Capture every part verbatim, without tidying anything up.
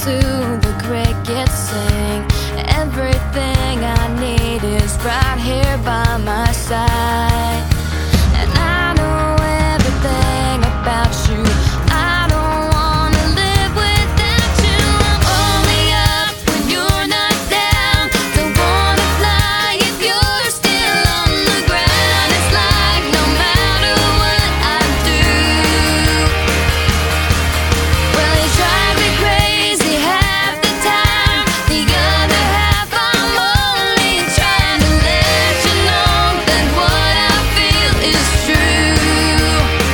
to the crickets sing. Everything I need is right here by my side. And I know everything about you. I don't wanna live without you. I'm only up when you're not down. Don't wanna fly if you're still on the ground. It's like no matter what I do, well, you drive me crazy half the time. The other half I'm only trying to let you know that what I feel is true.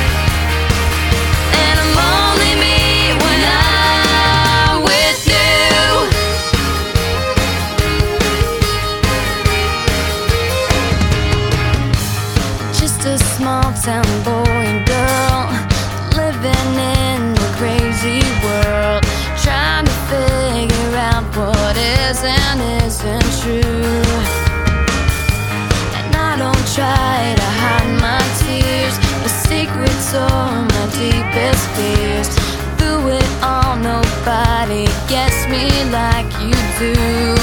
And I'm only me when I'm with you. Just a small town boy and girl living in a crazy world, trying to figure out what is and isn't true. And I don't try to hide my tears, the secrets are my deepest fears. Through it all, nobody gets me like you do.